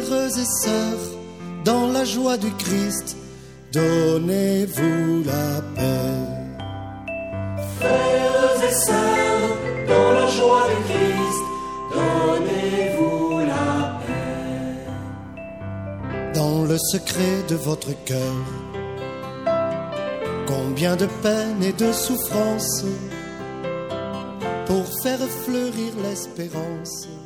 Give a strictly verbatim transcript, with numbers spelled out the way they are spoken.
Frères et sœurs, dans la joie du Christ, donnez-vous la paix. Frères et sœurs, dans la joie du Christ, donnez-vous la paix. Dans le secret de votre cœur, combien de peines et de souffrances pour faire fleurir l'espérance.